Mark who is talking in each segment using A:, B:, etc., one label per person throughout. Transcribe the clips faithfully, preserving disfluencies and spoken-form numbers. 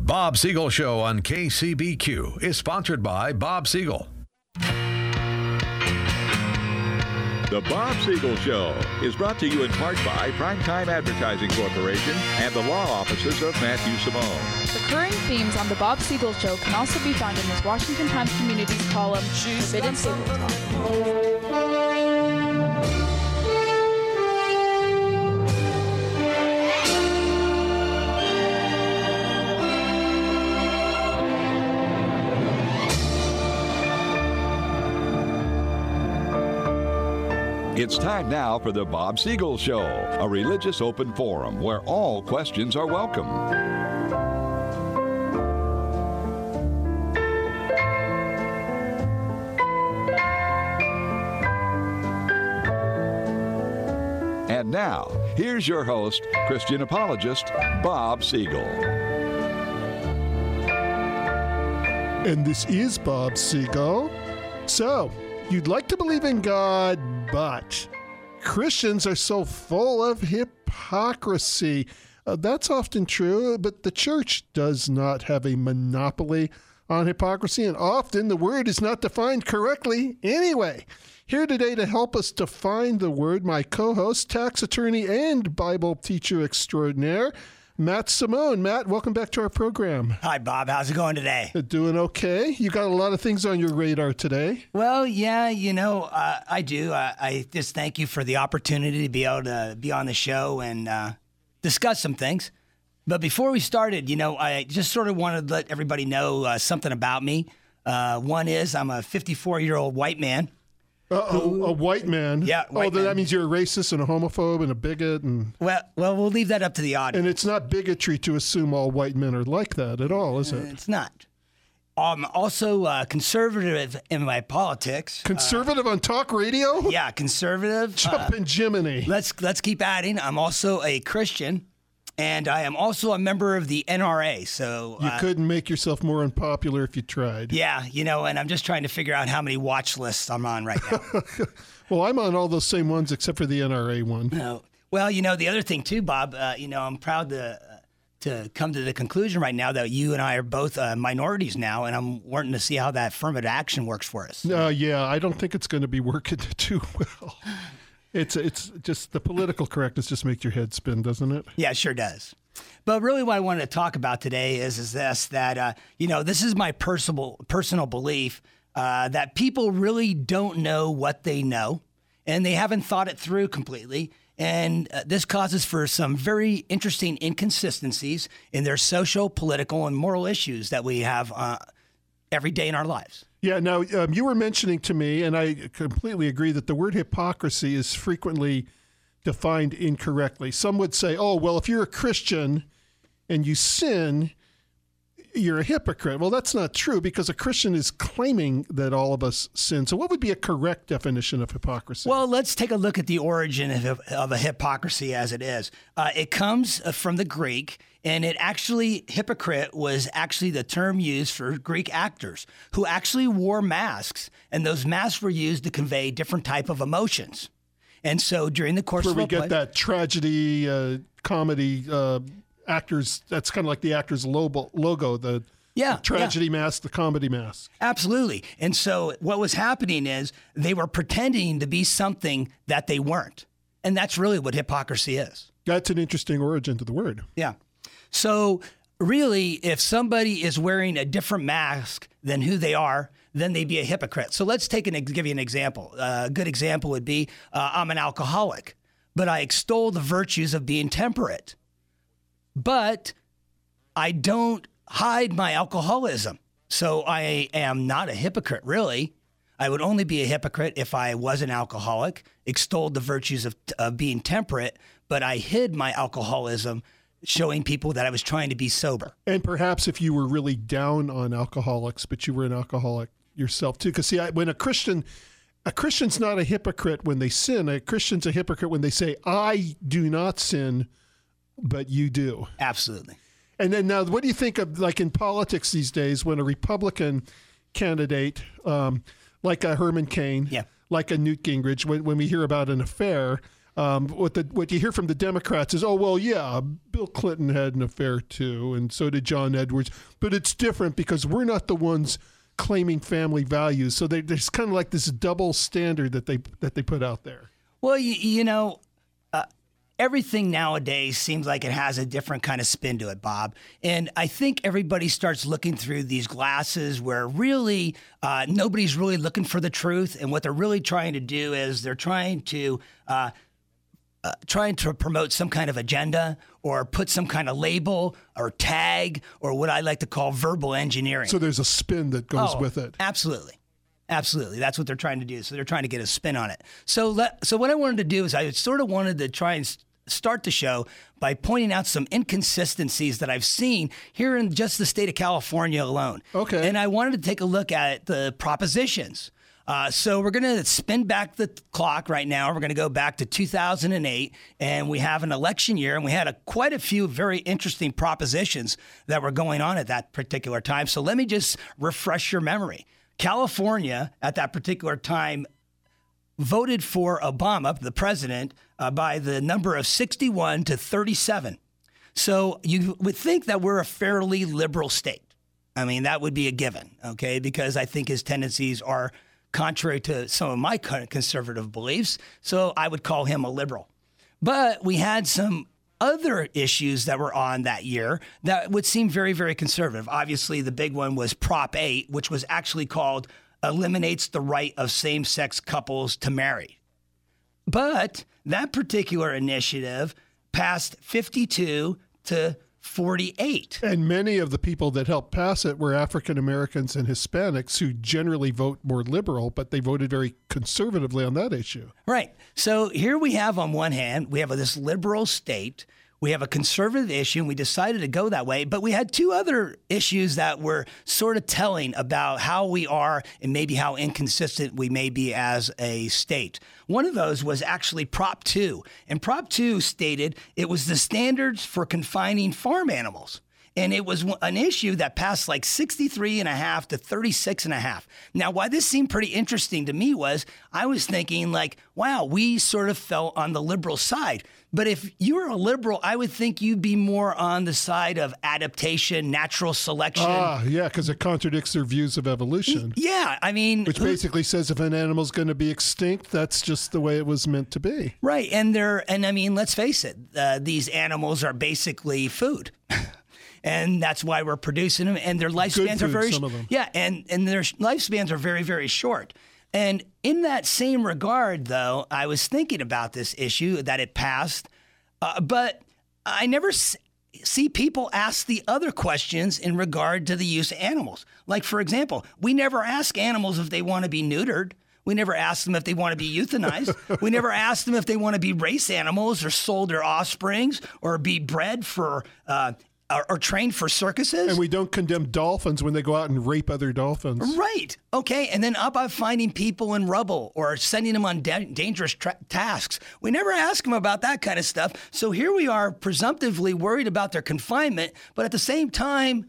A: Bob Siegel Show on K C B Q is sponsored by Bob Siegel.
B: The Bob Siegel Show is brought to you in part by Primetime Advertising Corporation and the law offices of Matthew Simone.
C: Recurring themes on The Bob Siegel Show can also be found in his Washington Times Communities column, Forbidden Table Talk.
B: It's time now for the Bob Siegel Show, a religious open forum where all questions are welcome. And now, here's your host, Christian apologist, Bob Siegel.
D: And this is Bob Siegel. So, you'd like to believe in God, but Christians are so full of hypocrisy. Uh, that's often true, but the church does not have a monopoly on hypocrisy, and often the word is not defined correctly anyway. Here today to help us define the word, my co-host, tax attorney and Bible teacher extraordinaire, Matt Simone. Matt, welcome back to our program.
E: Hi, Bob. How's it going today?
D: Uh, doing okay. You got a lot of things on your radar today.
E: Well, yeah, you know, uh, I do. Uh, I just thank you for the opportunity to be able to be on the show and uh, discuss some things. But before we started, you know, I just sort of wanted to let everybody know uh, something about me. Uh, one is I'm a fifty-four-year-old white man.
D: Uh-oh, a white man.
E: Yeah, white
D: oh, then
E: man.
D: that means you're a racist and a homophobe and a bigot, and
E: Well, well, we'll leave that up to the audience.
D: and it's not bigotry to assume all white men are like that at all, is it?
E: It's not. I'm also uh, conservative in my politics.
D: Conservative on talk radio?
E: Yeah, conservative. Uh,
D: Jumpin' Jiminy.
E: let's let's keep adding. I'm also a Christian, and I am also a member of the N R A. So
D: You
E: uh,
D: couldn't make yourself more unpopular if you tried.
E: yeah, you know, and I'm just trying to figure out how many watch lists I'm on right now.
D: Well, I'm on all those same ones except for the N R A one.
E: No. Well, you know, the other thing too, Bob. Uh, you know, I'm proud to uh, to come to the conclusion right now that you and I are both uh, minorities now, and I'm wanting to see how that affirmative action works for us.
D: Uh, yeah, I don't think it's going to be working too well. It's it's just the political correctness just makes your head spin, doesn't it?
E: Yeah, it sure does. But really what I wanted to talk about today is is this, that, uh, you know, this is my personal personal belief uh, that people really don't know what they know, and they haven't thought it through completely. And uh, this causes for some very interesting inconsistencies in their social, political, and moral issues that we have uh, every day in our lives.
D: Yeah, now, um, you were mentioning to me, and I completely agree, that the word hypocrisy is frequently defined incorrectly. Some would say, oh, well, if you're a Christian and you sin, you're a hypocrite. Well, that's not true, because a Christian is claiming that all of us sin. So what would be a correct definition of hypocrisy?
E: Well, let's take a look at the origin of, of a hypocrisy as it is. Uh, it comes from the Greek, and it actually, hypocrite was actually the term used for Greek actors who actually wore masks, and those masks were used to convey different type of emotions. And so during the course
D: Where
E: of
D: we
E: a
D: get
E: play,
D: that tragedy, uh, comedy, uh, actors, that's kind of like the actor's logo, logo the
E: Yeah,
D: the tragedy mask, the comedy mask.
E: Absolutely. And so what was happening is they were pretending to be something that they weren't. And that's really what hypocrisy is.
D: That's an interesting origin to the word.
E: Yeah. So really, if somebody is wearing a different mask than who they are, then they'd be a hypocrite. So let's take an give you an example. Uh, a good example would be uh, I'm an alcoholic, but I extol the virtues of being temperate. But I don't hide my alcoholism. So I am not a hypocrite, really. I would only be a hypocrite if I was an alcoholic, extolled the virtues of, of being temperate, but I hid my alcoholism, showing people that I was trying to be sober.
D: And perhaps if you were really down on alcoholics, but you were an alcoholic yourself too. Because see, I, when a Christian, a Christian's not a hypocrite when they sin. A Christian's a hypocrite when they say, I do not sin, but you do.
E: Absolutely.
D: And then now, what do you think of, like in politics these days, when a Republican candidate, um, like a Herman Cain,
E: Yeah.
D: like a Newt Gingrich, when, when we hear about an affair, Um, what the what you hear from the Democrats is, oh, well, yeah, Bill Clinton had an affair too, and so did John Edwards. But it's different because we're not the ones claiming family values. So they, there's kind of like this double standard that they that they put out there.
E: Well, you, you know, uh, everything nowadays seems like it has a different kind of spin to it, Bob. And I think everybody starts looking through these glasses where really uh, nobody's really looking for the truth. And what they're really trying to do is they're trying to uh, Uh, trying to promote some kind of agenda or put some kind of label or tag or what I like to call verbal engineering.
D: So there's a spin that goes
E: Oh,
D: with it.
E: Absolutely. Absolutely. That's what they're trying to do. So they're trying to get a spin on it. So let, so what I wanted to do is I sort of wanted to try and s- start the show by pointing out some inconsistencies that I've seen here in just the state of California alone.
D: Okay.
E: And I wanted to take a look at the propositions. Uh, so we're going to spin back the clock right now. We're going to go back to two thousand eight, and we have an election year, and we had a, quite a few very interesting propositions that were going on at that particular time. So let me just refresh your memory. California, at that particular time, voted for Obama, the president, uh, by the number of sixty-one to thirty-seven. So you would think that we're a fairly liberal state. I mean, that would be a given, okay, because I think his tendencies are contrary to some of my conservative beliefs, so I would call him a liberal. But we had some other issues that were on that year that would seem very, very conservative. Obviously, the big one was Prop eight, which was actually called Eliminates the Right of Same-Sex Couples to Marry. But that particular initiative passed fifty-two to forty-eight.
D: And many of the people that helped pass it were African Americans and Hispanics who generally vote more liberal, but they voted very conservatively on that issue.
E: Right. So here we have on one hand, we have this liberal state. We have a conservative issue, and we decided to go that way. But we had two other issues that were sort of telling about how we are and maybe how inconsistent we may be as a state. One of those was actually Prop two. And Prop two stated it was the standards for confining farm animals. And it was an issue that passed like sixty-three and a half to thirty-six and a half. Now, why this seemed pretty interesting to me was I was thinking like, wow, we sort of fell on the liberal side. But if you were a liberal, I would think you'd be more on the side of adaptation, natural selection.
D: Ah, yeah, because it contradicts their views of evolution.
E: Yeah, I mean...
D: Which basically says if an animal's going to be extinct, that's just the way it was meant to be.
E: Right, and they're, and I mean, let's face it, uh, these animals are basically food. And that's why we're producing them, and their lifespans
D: Good
E: are
D: food,
E: very...
D: some of them.
E: Yeah, and, and their lifespans are very, very short. And in that same regard, though, I was thinking about this issue that it passed, uh, but I never s- see people ask the other questions in regard to the use of animals. Like, for example, we never ask animals if they want to be neutered. We never ask them if they want to be euthanized. We never ask them if they want to be race animals or sold their offsprings or be bred for... Uh, Or, or trained for circuses.
D: And we don't condemn dolphins when they go out and rape other dolphins.
E: Right. Okay. And then up about finding people in rubble or sending them on da- dangerous tra- tasks. We never ask them about that kind of stuff. So here we are presumptively worried about their confinement, but at the same time,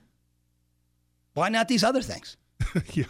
E: why not these other things?
D: Yeah.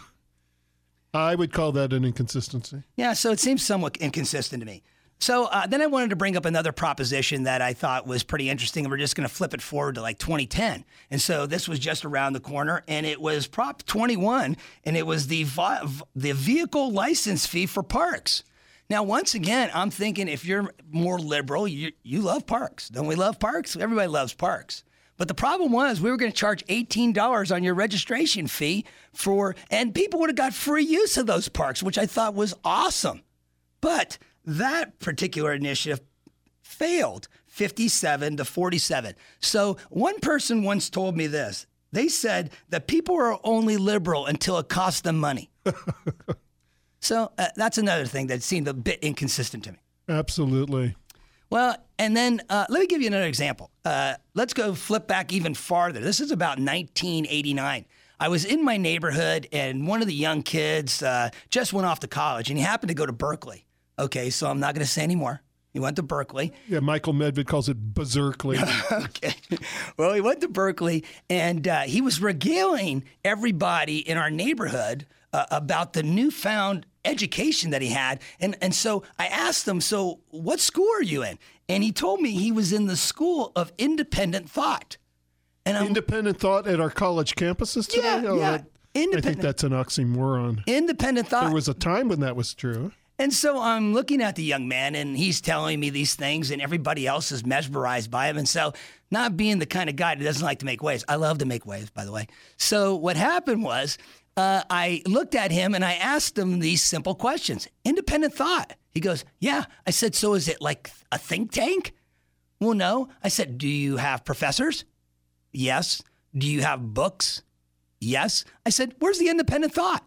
D: I would call that an inconsistency.
E: Yeah. So it seems somewhat inconsistent to me. So uh, then I wanted to bring up another proposition that I thought was pretty interesting, and we're just going to flip it forward to like twenty ten. And so this was just around the corner, and it was Prop twenty-one, and it was the vi- the vehicle license fee for parks. Now, once again, I'm thinking if you're more liberal, you, you love parks. Don't we love parks? Everybody loves parks. But the problem was we were going to charge eighteen dollars on your registration fee for, and people would have got free use of those parks, which I thought was awesome. But that particular initiative failed, fifty-seven to forty-seven. So one person once told me this. They said that people are only liberal until it costs them money. So uh, that's another thing that seemed a bit inconsistent to me.
D: Absolutely.
E: Well, and then uh, let me give you another example. Uh, let's go flip back even farther. This is about nineteen eighty-nine. I was in my neighborhood, and one of the young kids uh, just went off to college, and he happened to go to Berkeley. Okay, so I'm not going to say any more. He went to Berkeley.
D: Yeah, Michael Medved calls it berserkly.
E: Okay. Well, he went to Berkeley, and uh, he was regaling everybody in our neighborhood uh, about the newfound education that he had. And, and so I asked him, so what school are you in? And he told me he was in the School of Independent Thought. And I'm,
D: Independent thought at our college campuses today?
E: Yeah,
D: Oh,
E: yeah.
D: that-
E: Independent,
D: I think that's an oxymoron.
E: independent thought.
D: There was a time when that was true.
E: And so I'm looking at the young man, and he's telling me these things, and everybody else is mesmerized by him. And so, not being the kind of guy that doesn't like to make waves, I love to make waves, by the way. So what happened was, uh, I looked at him and I asked him these simple questions. Independent thought. He goes, yeah. I said, so is it like a think tank? Well, no. I said, do you have professors? Yes. Do you have books? Yes. I said, where's the independent thought?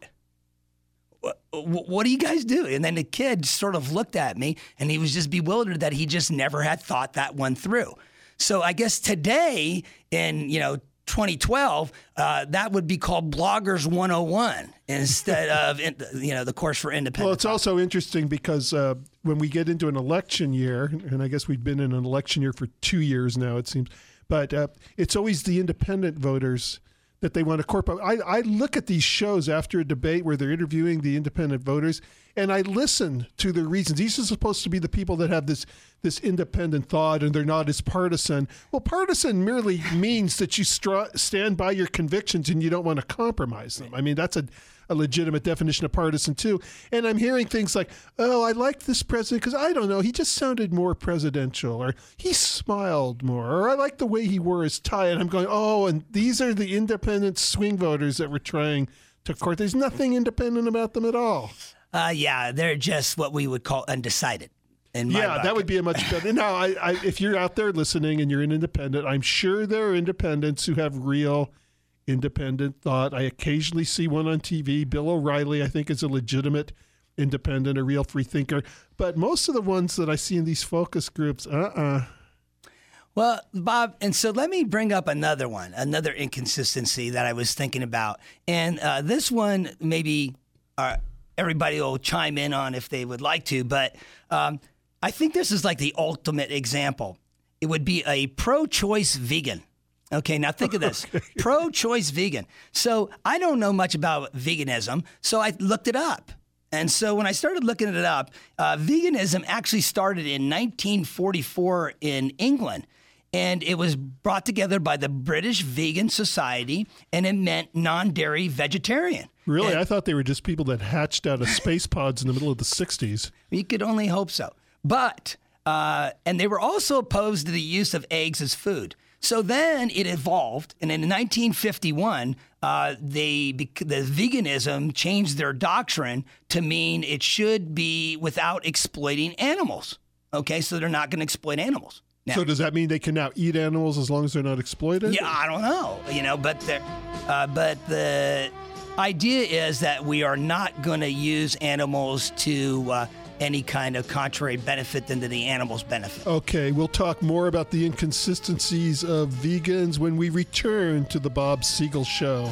E: What, what do you guys do? And then the kid sort of looked at me, and he was just bewildered that he just never had thought that one through. So I guess today in, you know, twenty twelve, uh, that would be called Bloggers one oh one instead of, you know, the course for independent
D: Well, it's
E: thought.
D: also interesting because uh, when we get into an election year, and I guess we've been in an election year for two years now, it seems, but uh, it's always the independent voters that they want to corporate. I, I look at these shows after a debate where they're interviewing the independent voters, and I listen to their reasons. These are supposed to be the people that have this this independent thought, and they're not as partisan. Well, partisan merely means that you stra- stand by your convictions and you don't want to compromise them. I mean, that's a, a legitimate definition of partisan too. And I'm hearing things like, oh, I like this president because, I don't know, he just sounded more presidential, or he smiled more, or I like the way he wore his tie. And I'm going, oh, and these are the independent swing voters that we're trying to court. There's nothing independent about them at all.
E: Uh, yeah, they're just what we would call undecided. In my
D: Yeah,
E: bucket.
D: that would be a much better. Now, I, I, if you're out there listening and you're an independent, I'm sure there are independents who have real independent thought. I occasionally see one on T V. Bill O'Reilly, I think, is a legitimate independent, a real free thinker. But most of the ones that I see in these focus groups, uh-uh.
E: Well, Bob, and so let me bring up another one, another inconsistency that I was thinking about. And uh, this one, maybe uh, everybody will chime in on if they would like to, but um, I think this is like the ultimate example. It would be a pro-choice vegan. Okay, now think of this. Okay. Pro-choice vegan. So I don't know much about veganism, so I looked it up. And so when I started looking it up, uh, veganism actually started in nineteen forty-four in England. And it was brought together by the British Vegan Society, and it meant non-dairy vegetarian.
D: Really?
E: And
D: I thought they were just people that hatched out of space pods in the middle of the sixties.
E: You could only hope so. But, uh, and they were also opposed to the use of eggs as food. So then it evolved, and in nineteen fifty-one, uh, they the veganism changed their doctrine to mean it should be without exploiting animals. Okay, so they're not going to exploit animals. Now,
D: so does that mean they can now eat animals as long as they're not exploited?
E: Yeah, I don't know, you know, but the, uh, but the idea is that we are not going to use animals to uh, any kind of contrary benefit than to the animals' benefit.
D: Okay, we'll talk more about the inconsistencies of vegans when we return to the Bob Siegel Show.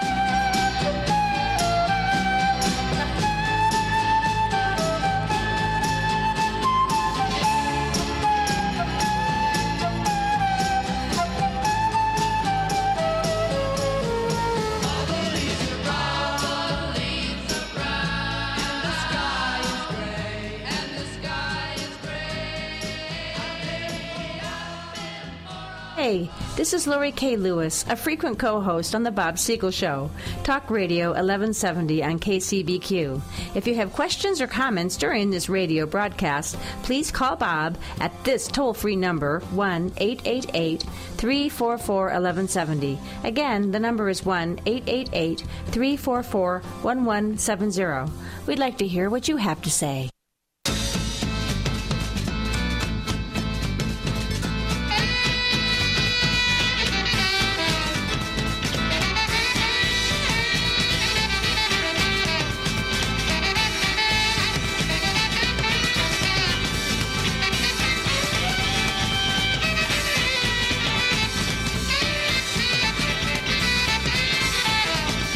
F: Hey, this is Lori K. Lewis, a frequent co-host on The Bob Siegel Show, Talk Radio eleven seventy on K C B Q. If you have questions or comments during this radio broadcast, please call Bob at this toll-free number, one eight eight eight, three four four, one one seven zero. Again, the number is one eight eight eight, three four four, one one seven zero. We'd like to hear what you have to say.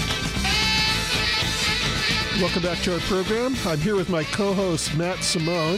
D: Welcome back to our program. I'm here with my co-host, Matt Simone.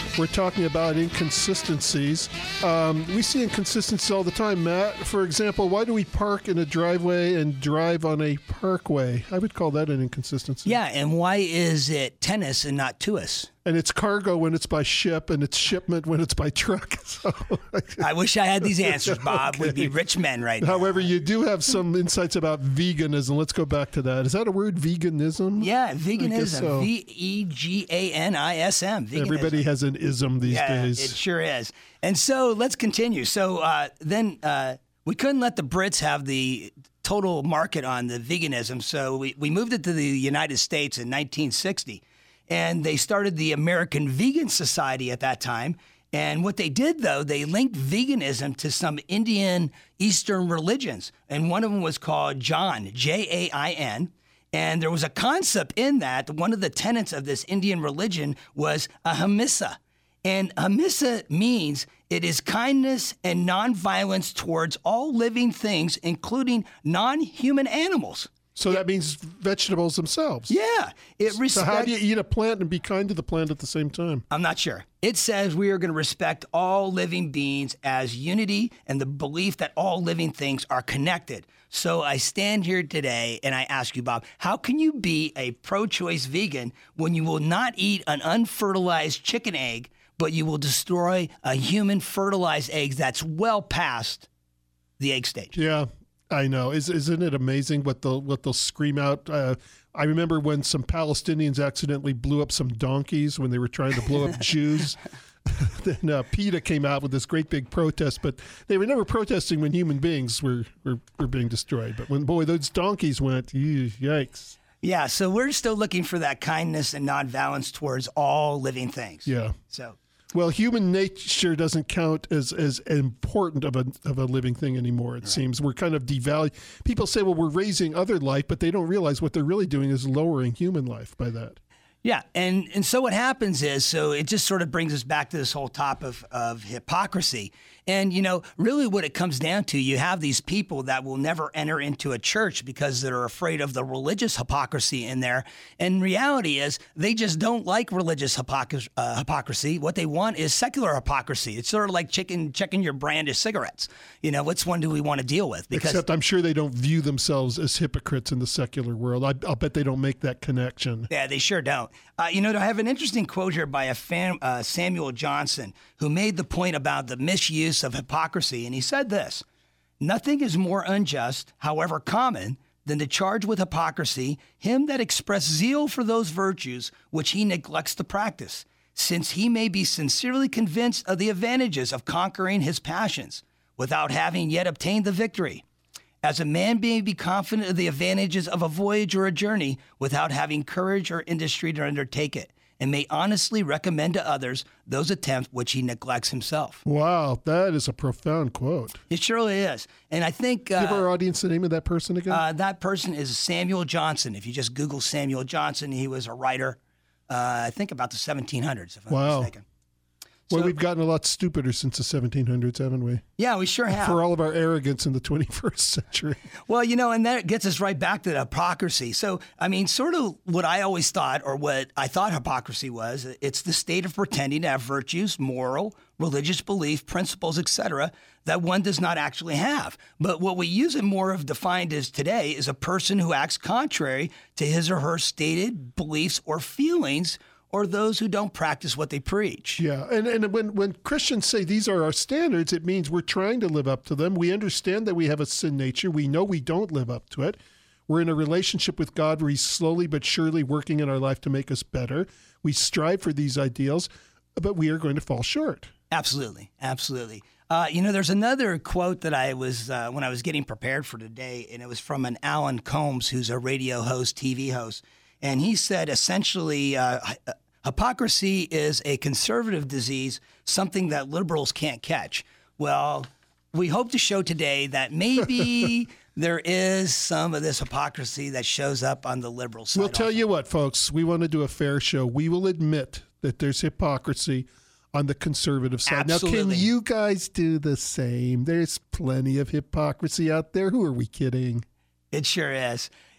D: We're talking about inconsistencies. Um, we see inconsistencies all the time, Matt. For example, why do we park in a driveway and drive on a parkway? I would call that an inconsistency.
E: Yeah, and why is it tennis and not tuus?
D: And it's cargo when it's by ship, and it's shipment when it's by truck. So,
E: I wish I had these answers, Bob.
D: Okay.
E: We'd be rich men right now.
D: However, you do have some insights about veganism. Let's go back to that. Is that a word, veganism?
E: Yeah,
D: I guess
E: veganism.
D: so.
E: V E G A N I S M. Veganism.
D: Everybody has an ism these
E: yeah,
D: days.
E: It sure is. And so let's continue. So uh, then uh, we couldn't let the Brits have the total market on the veganism, so we, we moved it to the United States in nineteen sixty. And they started the American Vegan Society at that time. And what they did, though, they linked veganism to some Indian Eastern religions. And one of them was called Jain, J A I N. And there was a concept in that. One of the tenets of this Indian religion was ahimsa. And ahimsa means it is kindness and nonviolence towards all living things, including non-human animals.
D: So that means vegetables themselves.
E: Yeah. It
D: So
E: respect-
D: how do you eat a plant and be kind to the plant at the same time?
E: I'm not sure. It says we are going to respect all living beings as unity and the belief that all living things are connected. So I stand here today and I ask you, Bob, how can you be a pro-choice vegan when you will not eat an unfertilized chicken egg, but you will destroy a human fertilized egg that's well past the egg stage?
D: Yeah, I know. Is, isn't it amazing what they'll, what they'll scream out? Uh, I remember when some Palestinians accidentally blew up some donkeys when they were trying to blow up Jews. Then uh, PETA came out with this great big protest, but they were never protesting when human beings were, were, were being destroyed. But when, boy, those donkeys went, ew, yikes.
E: Yeah, so we're still looking for that kindness and nonviolence towards all living things.
D: Yeah.
E: So...
D: Well, human nature doesn't count as, as important of a of a living thing anymore, it right. seems. We're kind of devaluing. People say, well, we're raising other life, but they don't realize what they're really doing is lowering human life by that.
E: Yeah, and, and so what happens is, so it just sort of brings us back to this whole topic of, of hypocrisy. And, you know, really what it comes down to, you have these people that will never enter into a church because they're afraid of the religious hypocrisy in there. And reality is they just don't like religious hypocr- uh, hypocrisy. What they want is secular hypocrisy. It's sort of like checking, checking your brand of cigarettes. You know, which one do we want to deal with? Because,
D: Except I'm sure they don't view themselves as hypocrites in the secular world. I, I'll bet they don't make that connection.
E: Yeah, they sure don't. Uh, you know, I have an interesting quote here by a fan, uh, Samuel Johnson, who made the point about the misuse of hypocrisy. And he said this: nothing is more unjust, however common, than to charge with hypocrisy him that express zeal for those virtues which he neglects to practice, since he may be sincerely convinced of the advantages of conquering his passions without having yet obtained the victory. As a man may be confident of the advantages of a voyage or a journey without having courage or industry to undertake it, and may honestly recommend to others those attempts which he neglects himself.
D: Wow, that is a profound quote.
E: It surely is. And I think... Uh,
D: Give our audience the name of that person again.
E: Uh, that person is Samuel Johnson. If you just Google Samuel Johnson, he was a writer, uh, I think about the seventeen hundreds, if I'm
D: wow.
E: not mistaken.
D: Well,
E: So-
D: we've gotten a lot stupider since the seventeen hundreds, haven't we?
E: Yeah, we sure have.
D: For all of our arrogance in the twenty-first century.
E: Well, you know, and that gets us right back to the hypocrisy. So, I mean, sort of what I always thought, or what I thought hypocrisy was, it's the state of pretending to have virtues, moral, religious belief, principles, et cetera, that one does not actually have. But what we use it more of defined as today is a person who acts contrary to his or her stated beliefs or feelings, or those who don't practice what they preach.
D: Yeah, and, and when, when Christians say these are our standards, it means we're trying to live up to them. We understand that we have a sin nature. We know we don't live up to it. We're in a relationship with God where he's slowly but surely working in our life to make us better. We strive for these ideals, but we are going to fall short.
E: Absolutely, absolutely. Uh, you know, there's another quote that I was, uh, when I was getting prepared for today, and it was from an Alan Combs, who's a radio host, T V host. And he said, essentially, uh, hypocrisy is a conservative disease, something that liberals can't catch. Well, we hope to show today that maybe there is some of this hypocrisy that shows up on the liberal side.
D: We'll tell
E: also.
D: you what, folks, we want to do a fair show. We will admit that there's hypocrisy on the conservative side.
E: Absolutely.
D: Now, can you guys do the same? There's plenty of hypocrisy out there. Who are we kidding?
E: It sure is.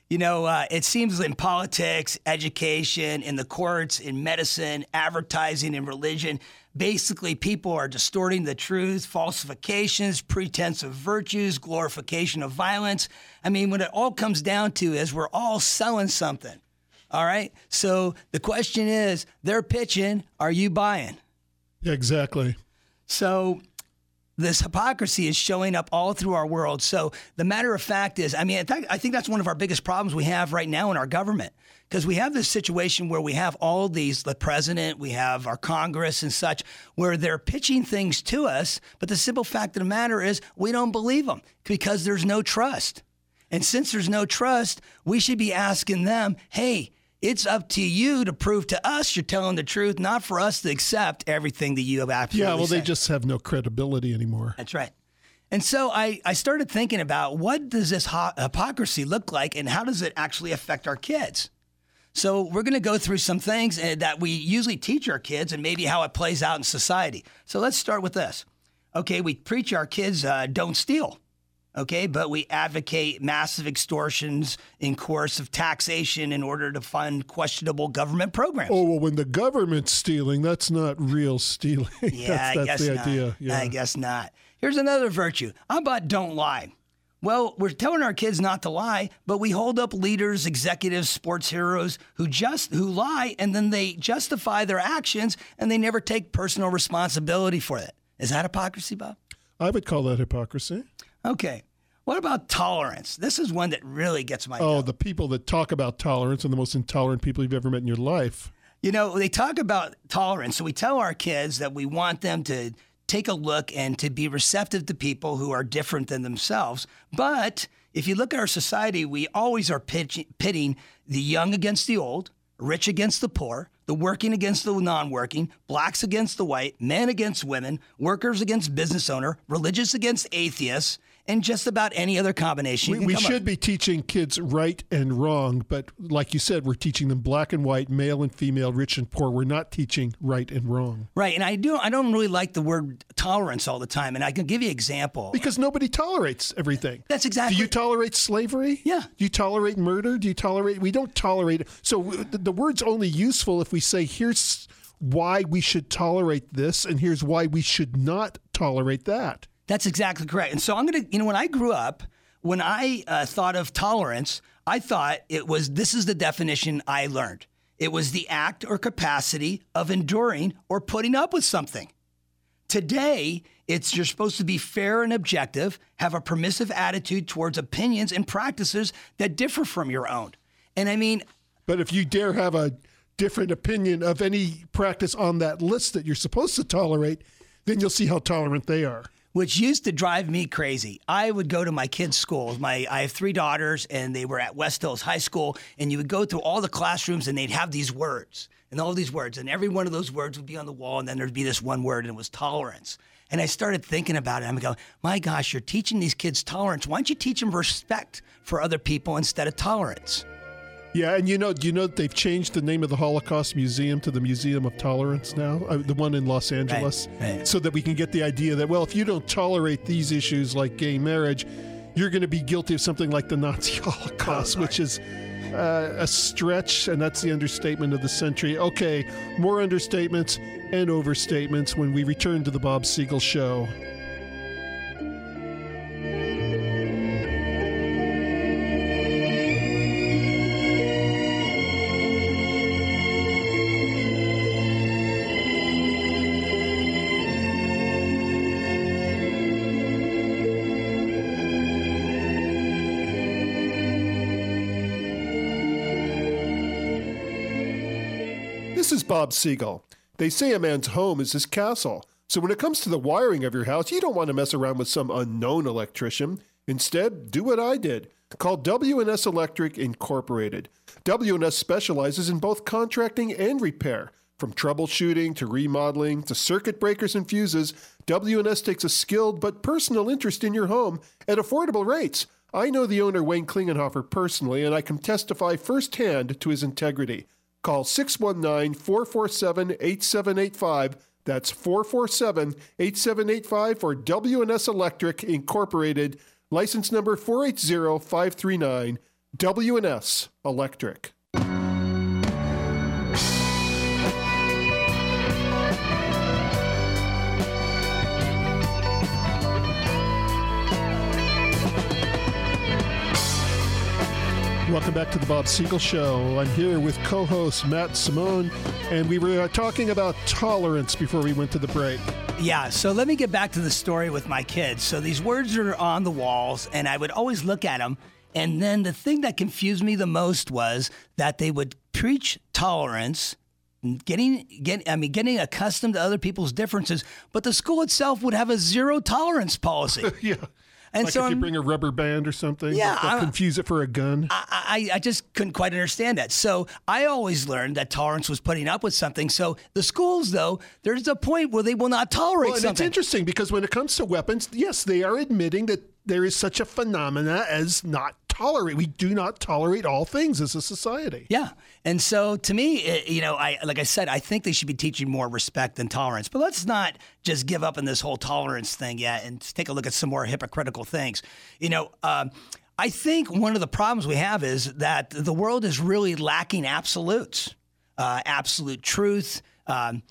E: You know, uh, it seems in politics, education, in the courts, in medicine, advertising, and religion, basically people are distorting the truth, falsifications, pretense of virtues, glorification of violence. I mean, what it all comes down to is we're all selling something. All right? So the question is, they're pitching, are you buying?
D: Yeah, exactly.
E: So this hypocrisy is showing up all through our world. So the matter of fact is, I mean, in fact, I think that's one of our biggest problems we have right now in our government, because we have this situation where we have all these, the president, we have our Congress and such, where they're pitching things to us. But the simple fact of the matter is we don't believe them because there's no trust. And since there's no trust, we should be asking them, hey, it's up to you to prove to us you're telling the truth, not for us to accept everything that you have absolutely
D: Yeah, well,
E: said.
D: they just have no credibility anymore.
E: That's right. And so I, I started thinking about what does this ho- hypocrisy look like and how does it actually affect our kids? So we're going to go through some things that we usually teach our kids and maybe how it plays out in society. So let's start with this. Okay, we preach our kids uh, don't steal. Okay, but we advocate massive extortions in coercive taxation in order to fund questionable government programs.
D: Oh, well, when the government's stealing, that's not real stealing.
E: Yeah,
D: that's,
E: I
D: that's
E: guess
D: the
E: not.
D: idea. Yeah.
E: I guess not. Here's another virtue. How about don't lie? Well, we're telling our kids not to lie, but we hold up leaders, executives, sports heroes who just who lie, and then they justify their actions, and they never take personal responsibility for it. Is that hypocrisy, Bob?
D: I would call that hypocrisy.
E: Okay. What about tolerance? This is one that really gets my
D: Oh,
E: goat.
D: the people that talk about tolerance are the most intolerant people you've ever met in your life.
E: You know, they talk about tolerance. So we tell our kids that we want them to take a look and to be receptive to people who are different than themselves. But if you look at our society, we always are pitch- pitting the young against the old, rich against the poor, the working against the non-working, blacks against the white, men against women, workers against business owner, religious against atheists, and just about any other combination.
D: We, we should be teaching kids right and wrong, but like you said, we're teaching them black and white, male and female, rich and poor. We're not teaching right and wrong.
E: Right, and I do. I don't really like the word tolerance all the time, and I can give you an example.
D: Because nobody tolerates everything.
E: That's exactly.
D: Do you tolerate slavery?
E: Yeah.
D: Do you tolerate murder? Do you tolerate? We don't tolerate. So the, the word's only useful if we say, here's why we should tolerate this, and here's why we should not tolerate that.
E: That's exactly correct. And so I'm going to, you know, when I grew up, when I uh, thought of tolerance, I thought it was, this is the definition I learned. It was the act or capacity of enduring or putting up with something. Today, it's you're supposed to be fair and objective, have a permissive attitude towards opinions and practices that differ from your own. And I mean,
D: but if you dare have a different opinion of any practice on that list that you're supposed to tolerate, then you'll see how tolerant they are.
E: Which used to drive me crazy. I would go to my kids' schools. My I have three daughters, and they were at West Hills High School, and you would go through all the classrooms, and they'd have these words, and all these words, and every one of those words would be on the wall, and then there'd be this one word, and it was tolerance. And I started thinking about it. I'm going, my gosh, you're teaching these kids tolerance. Why don't you teach them respect for other people instead of tolerance?
D: Yeah, and you know, you know they've changed the name of the Holocaust Museum to the Museum of Tolerance now, uh, the one in Los Angeles,
E: Right, right. so
D: that we can get the idea that, well, if you don't tolerate these issues like gay marriage, you're going to be guilty of something like the Nazi Holocaust,
E: Oh,
D: which is uh, a stretch, and that's the understatement of the century. Okay, more understatements and overstatements when we return to the Bob Siegel Show. This is Bob Siegel. They say a man's home is his castle. So when it comes to the wiring of your house, you don't want to mess around with some unknown electrician. Instead, do what I did. Call W and S Electric Incorporated. W and S specializes in both contracting and repair. From troubleshooting to remodeling to circuit breakers and fuses, W and S takes a skilled but personal interest in your home at affordable rates. I know the owner, Wayne Klingenhofer, personally, and I can testify firsthand to his integrity. Call six one nine, four four seven, eight seven eight five. That's four four seven, eight seven eight five for W and S Electric Incorporated. License number four eight zero, five three nine. W and S Electric. Welcome back to the Bob Siegel Show. I'm here with co-host Matt Simone, and we were uh, talking about tolerance before we went to the break.
E: Yeah, so let me get back to the story with my kids. So these words are on the walls, and I would always look at them, and then the thing that confused me the most was that they would preach tolerance, getting get I mean getting accustomed to other people's differences, but the school itself would have a zero tolerance policy.
D: Yeah.
E: And
D: like
E: so
D: if you
E: I'm,
D: bring a rubber band or something,
E: yeah,
D: they'll
E: I,
D: confuse it for a gun.
E: I, I, I just couldn't quite understand that. So I always learned that tolerance was putting up with something. So the schools, though, there's a point where they will not tolerate
D: well, and
E: something.
D: It's interesting because when it comes to weapons, yes, they are admitting that there is such a phenomena as not tolerate. We do not tolerate all things as a society.
E: Yeah. And so to me, it, you know, I like I said, I think they should be teaching more respect than tolerance. But let's not just give up on this whole tolerance thing yet and take a look at some more hypocritical things. You know, um, I think one of the problems we have is that the world is really lacking absolutes, uh, absolute truth. Um,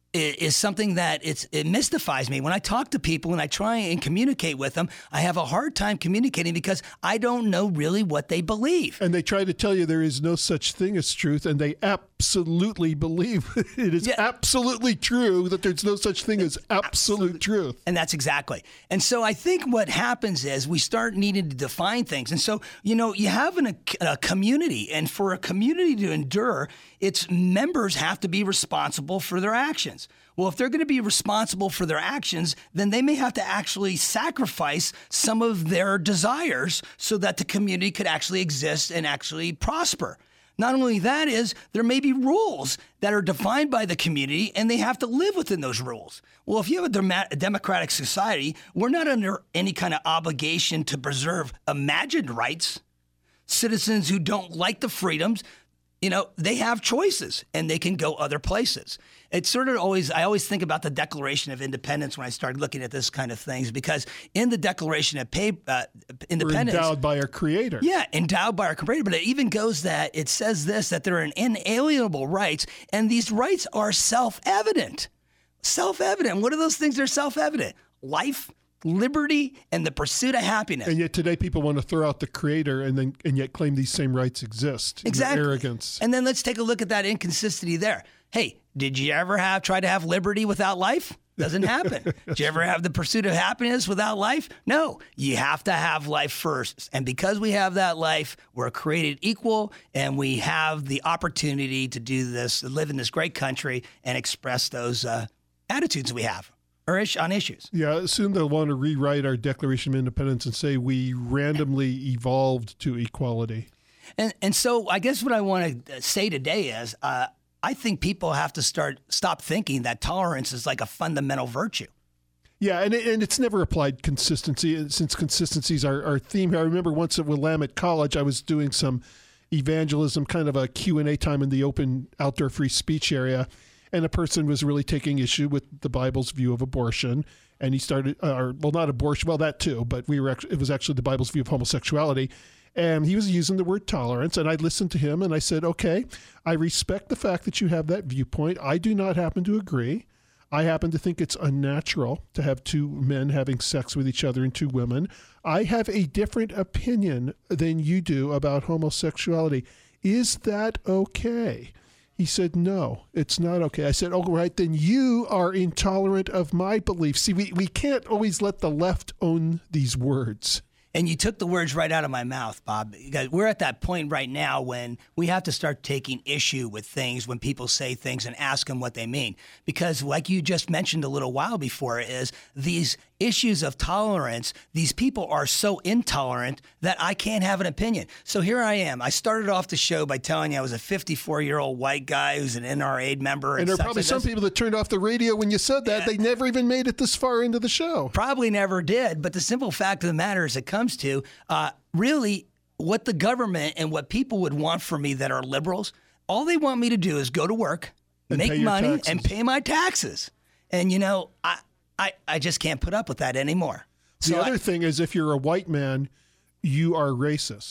E: is something that it's, it mystifies me. When I talk to people and I try and communicate with them, I have a hard time communicating because I don't know really what they believe.
D: And they try to tell you there is no such thing as truth, and they absolutely believe it is yeah. absolutely true that there's no such thing as absolute Absolute. truth.
E: And that's exactly. And so I think what happens is we start needing to define things. And so, you know, you have an, a, a community, and for a community to endure, its members have to be responsible for their actions. Well, if they're going to be responsible for their actions, then they may have to actually sacrifice some of their desires so that the community could actually exist and actually prosper. Not only that is, there may be rules that are defined by the community, and they have to live within those rules. Well, if you have a, dem- a democratic society, we're not under any kind of obligation to preserve imagined rights. Citizens who don't like the freedoms, you know, they have choices and they can go other places. It's sort of always, I always think about the Declaration of Independence when I started looking at this kind of things, because in the Declaration of pay, uh, Independence.
D: We're endowed by our Creator.
E: Yeah, endowed by our Creator. But it even goes that it says this, that there are inalienable rights, and these rights are self-evident. Self-evident. What are those things that are self-evident? Life, liberty, and the pursuit of happiness.
D: And yet today people want to throw out the Creator and then and yet claim these same rights exist.
E: Exactly.
D: Arrogance.
E: And then let's take a look at that inconsistency there. Hey, did you ever have try to have liberty without life? Doesn't happen. Did you ever have the pursuit of happiness without life? No. You have to have life first. And because we have that life, we're created equal, and we have the opportunity to do this, live in this great country, and express those uh, attitudes we have. Or ish, on issues.
D: Yeah, soon they'll want to rewrite our Declaration of Independence and say we randomly evolved to equality.
E: And and so I guess what I want to say today is uh, I think people have to start stop thinking that tolerance is like a fundamental virtue.
D: Yeah, and, it, and it's never applied consistency, since consistency is our, our theme here. I remember once at Willamette College, I was doing some evangelism, kind of a Q and A time in the open outdoor free speech area. And a person was really taking issue with the Bible's view of abortion, and he started, uh, or well, not abortion, well, that too, but we were actually, it was actually the Bible's view of homosexuality, and he was using the word tolerance. And I listened to him, and I said, "Okay, I respect the fact that you have that viewpoint. I do not happen to agree. I happen to think it's unnatural to have two men having sex with each other and two women. I have a different opinion than you do about homosexuality. Is that okay?" He said, "No, it's not okay." I said, "Oh, right, then you are intolerant of my beliefs." See, we, we can't always let the left own these words.
E: And you took the words right out of my mouth, Bob. We're at that point right now when we have to start taking issue with things when people say things and ask them what they mean. Because like you just mentioned a little while before, is these issues of tolerance, these people are so intolerant that I can't have an opinion. So here I am. I started off the show by telling you I was a fifty-four-year-old white guy who's an N R A member.
D: And, and there are probably some people that turned off the radio when you said that. Yeah. They never even made it this far into the show.
E: Probably never did. But the simple fact of the matter is it comes to uh, really what the government and what people would want from me that are liberals, all they want me to do is go to work, and make money, taxes. and pay my taxes. And, you know, I... I, I just can't put up with that anymore.
D: The so other I, thing is, if you're a white man, you are racist.
E: Uh,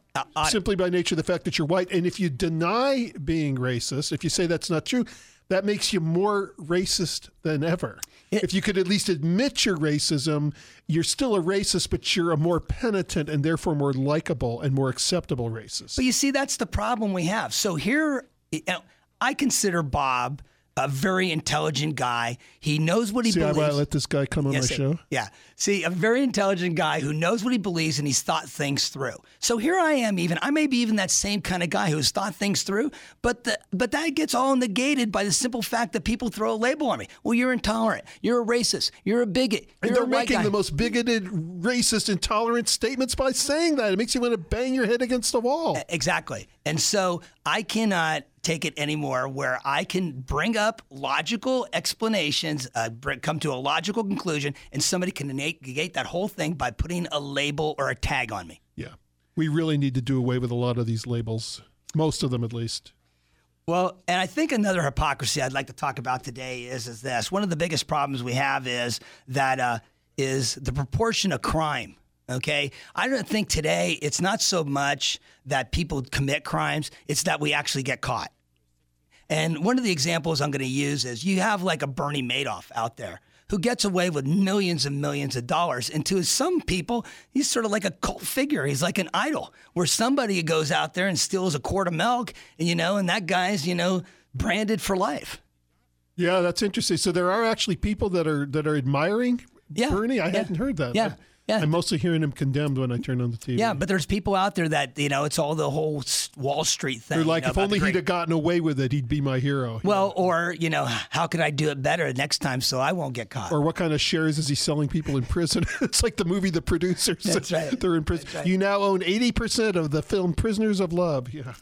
E: Uh, I,
D: simply by nature of the fact that you're white. And if you deny being racist, if you say that's not true, that makes you more racist than ever.
E: It,
D: if you could at least admit your racism, you're still a racist, but you're a more penitent and therefore more likable and more acceptable racist.
E: But you see, that's the problem we have. So here, you know, I consider Bob a very intelligent guy. He knows what he
D: See,
E: believes.
D: I let this guy come on
E: Yes,
D: my
E: it-
D: show.
E: Yeah. See, a very intelligent guy who knows what he believes and he's thought things through. So here I am even, I may be even that same kind of guy who's thought things through, but the, but that gets all negated by the simple fact that people throw a label on me. Well, you're intolerant. You're a racist. You're a bigot.
D: And
E: You're
D: they're
E: a white
D: making
E: guy.
D: the most bigoted, racist, intolerant statements by saying that. It makes you want to bang your head against the wall.
E: Exactly. And so I cannot take it anymore where I can bring up logical explanations, uh, br- come to a logical conclusion, and somebody can negate that whole thing by putting a label or a tag on me.
D: Yeah. We really need to do away with a lot of these labels, most of them at least.
E: Well, and I think another hypocrisy I'd like to talk about today is, is this. One of the biggest problems we have is that uh, is the proportion of crime. Okay, I don't think today it's not so much that people commit crimes, it's that we actually get caught. And one of the examples I'm going to use is you have like a Bernie Madoff out there who gets away with millions and millions of dollars. And to some people, he's sort of like a cult figure. He's like an idol where somebody goes out there and steals a quart of milk, and, you know, and that guy's, you know, branded for life.
D: Yeah, that's interesting. So there are actually people that are that are admiring
E: Yeah,
D: Bernie? I
E: yeah,
D: hadn't heard that.
E: yeah, yeah.
D: I'm mostly hearing him condemned when I turn on the T V.
E: Yeah, but there's people out there that, you know, it's all the whole s- Wall Street thing.
D: They're like,
E: you know,
D: if
E: about
D: only
E: the
D: he'd
E: great-
D: have gotten away with it, he'd be my hero.
E: Well, or, you know, how could I do it better next time so I won't get caught?
D: Or what kind of shares is he selling people in prison? It's like the movie The Producers.
E: That's right.
D: They're in prison.
E: That's right.
D: You now own eighty percent of the film Prisoners of Love. Yeah.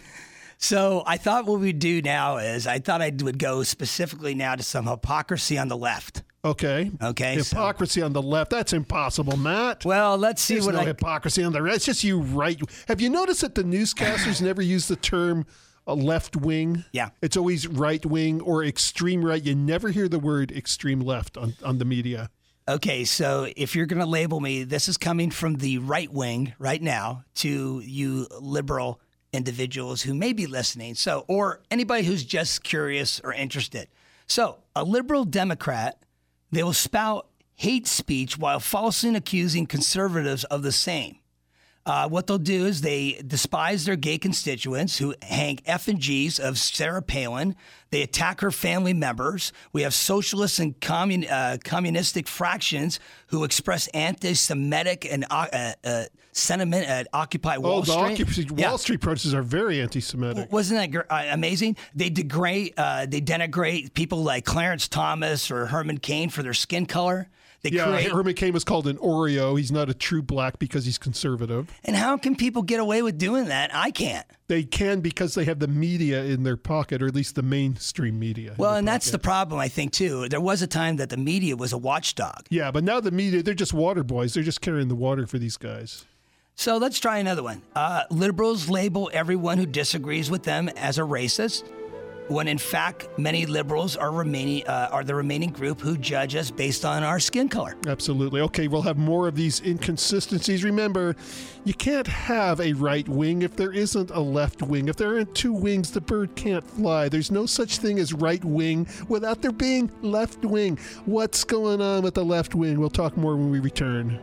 E: So I thought what we'd do now is I thought I would go specifically now to some hypocrisy on the left.
D: Okay.
E: Okay, so-
D: Hypocrisy on the left. That's impossible, Matt.
E: Well, let's see
D: There's
E: what
D: no
E: I...
D: hypocrisy on the right. It's just you right. Have you noticed that the newscasters never use the term uh, left wing?
E: Yeah.
D: It's always right wing or extreme right. You never hear the word extreme left on, on the media.
E: Okay, so if you're going to label me, this is coming from the right wing right now to you liberal individuals who may be listening. So, or anybody who's just curious or interested. So, a liberal Democrat, they will spout hate speech while falsely accusing conservatives of the same. Uh, what they'll do is they despise their gay constituents who hang effigies of Sarah Palin. They attack her family members. We have socialist and commun, uh, communistic fractions who express anti-Semitic and uh, uh, sentiment at Occupy Wall
D: oh, the
E: Street.
D: Occupy
E: Yeah.
D: Wall Street protesters are very anti-Semitic.
E: Wasn't that gr- uh, amazing? They degrade, uh, they denigrate people like Clarence Thomas or Herman Cain for their skin color. They
D: Yeah,
E: create,
D: Herman Cain was called an Oreo. He's not a true black because he's conservative.
E: and how can people get away with doing that? I can't.
D: They can because they have the media in their pocket, or at least the mainstream media. in
E: Well,
D: their
E: and that's the
D: pocket.
E: problem, I think, too. There was a time that the media was a watchdog.
D: Yeah, but now the media, they're just water boys. They're just carrying the water for these guys.
E: So let's try another one. Uh, liberals label everyone who disagrees with them as a racist, when in fact many liberals are remaining uh, are the remaining group who judge us based on our skin color.
D: Absolutely. Okay, we'll have more of these inconsistencies. Remember, you can't have a right wing if there isn't a left wing. If there aren't two wings, the bird can't fly. There's no such thing as right wing without there being left wing. What's going on with the left wing? We'll talk more when we return.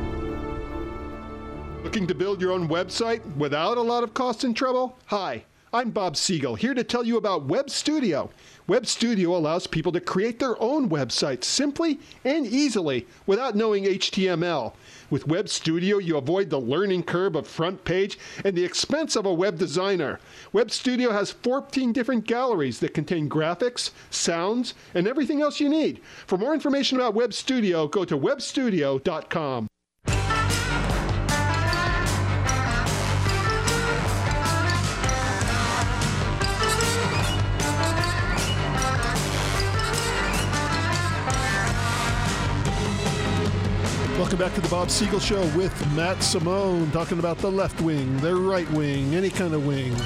D: Looking to build your own website without a lot of cost and trouble? Hi, I'm Bob Siegel, here to tell you about Web Studio. Web Studio allows people to create their own websites simply and easily without knowing H T M L. With Web Studio, you avoid the learning curve of front page and the expense of a web designer. Web Studio has fourteen different galleries that contain graphics, sounds, and everything else you need. For more information about Web Studio, go to web studio dot com. Welcome back to the Bob Siegel Show with Matt Simone, talking about the left wing, the right wing, any kind of wing.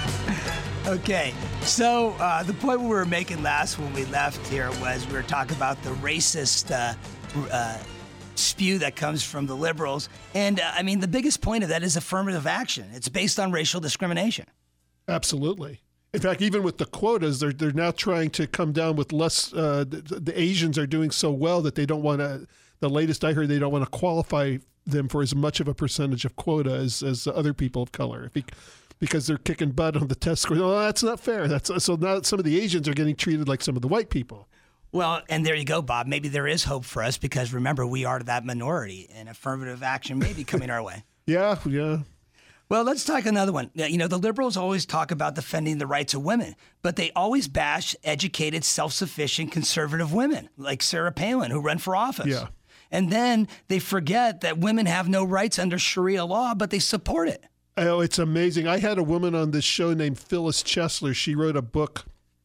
E: Okay, so uh, the point we were making last when we left here was we were talking about the racist uh, uh, spew that comes from the liberals. And, uh, I mean, the biggest point of that is affirmative action. It's based on racial discrimination.
D: Absolutely. In fact, even with the quotas, they're, they're now trying to come down with less. Uh, the, the Asians are doing so well that they don't want to. The latest I heard, they don't want to qualify them for as much of a percentage of quota as, as other people of color because they're kicking butt on the test score. Oh, that's not fair. That's so now some of the Asians are getting treated like some of the white people.
E: Well, and there you go, Bob. Maybe there is hope for us because remember, we are that minority and affirmative action may be coming our way.
D: Yeah, yeah.
E: Well, let's talk another one. You know, the liberals always talk about defending the rights of women, but they always bash educated, self-sufficient, conservative women like Sarah Palin, who ran for office.
D: Yeah.
E: And then they forget that women have no rights under Sharia law, but they support it.
D: Oh, it's amazing. I had a woman on this show named Phyllis Chesler. She wrote a book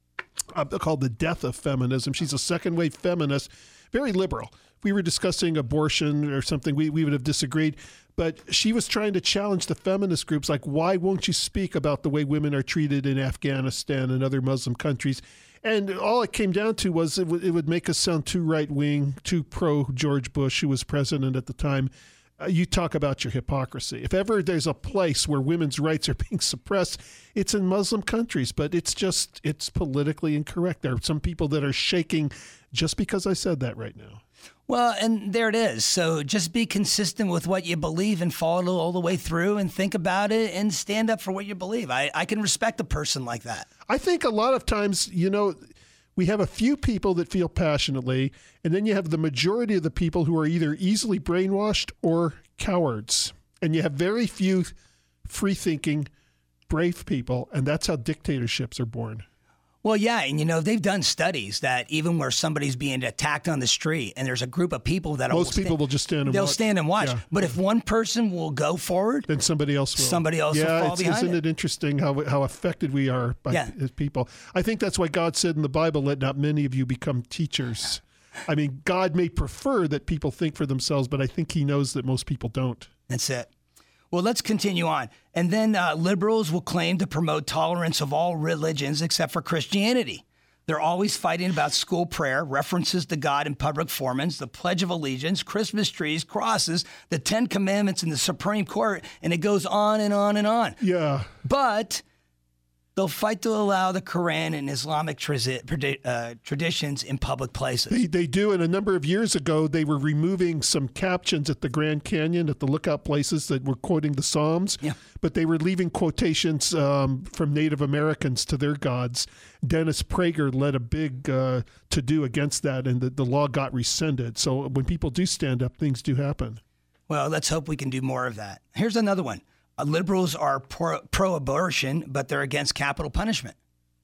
D: uh, called The Death of Feminism. She's a second-wave feminist, very liberal. If we were discussing abortion or something, we, we would have disagreed. But she was trying to challenge the feminist groups, like, why won't you speak about the way women are treated in Afghanistan and other Muslim countries? And all it came down to was it, w- it would make us sound too right-wing, too pro-George Bush, who was president at the time. Uh, you talk about your hypocrisy. If ever there's a place where women's rights are being suppressed, it's in Muslim countries. But it's just, it's politically incorrect. There are some people that are shaking just because I said that right now.
E: Well, and there it is. So just be consistent with what you believe and follow it all the way through and think about it and stand up for what you believe. I, I can respect a person like that.
D: I think a lot of times, you know, we have a few people that feel passionately, and then you have the majority of the people who are either easily brainwashed or cowards. And you have very few free-thinking, brave people, and that's how dictatorships are born.
E: Well, yeah, and you know, they've done studies that even where somebody's being attacked on the street and there's a group of people that
D: Most
E: will
D: people
E: sta-
D: will just stand and
E: they'll
D: watch.
E: stand and watch.
D: Yeah.
E: But if one person will go forward,
D: then somebody else will.
E: Somebody else
D: yeah,
E: will fall
D: it's,
E: behind
D: isn't
E: it.
D: it interesting how how affected we are by
E: Yeah.
D: people? I think that's why God said in the Bible, let not many of you become teachers. I mean, God may prefer that people think for themselves, but I think he knows that most people don't.
E: That's it. Well, let's continue on. And then uh, liberals will claim to promote tolerance of all religions except for Christianity. They're always fighting about school prayer, references to God in public forums, the Pledge of Allegiance, Christmas trees, crosses, the Ten Commandments in the Supreme Court, and it goes on and on and on.
D: Yeah.
E: But they'll fight to allow the Quran and Islamic tradi- uh, traditions in public places.
D: They, they do. And a number of years ago, they were removing some captions at the Grand Canyon, at the lookout places that were quoting the Psalms.
E: Yeah.
D: But they were leaving quotations um, from Native Americans to their gods. Dennis Prager led a big uh, to-do against that, and the, the law got rescinded. So when people do stand up, things do happen.
E: Well, let's hope we can do more of that. Here's another one. Uh, liberals are pro- pro-abortion, but they're against capital punishment.